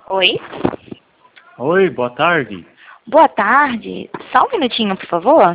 Oi? Oi, boa tarde. Boa tarde. Só um minutinho, por favor.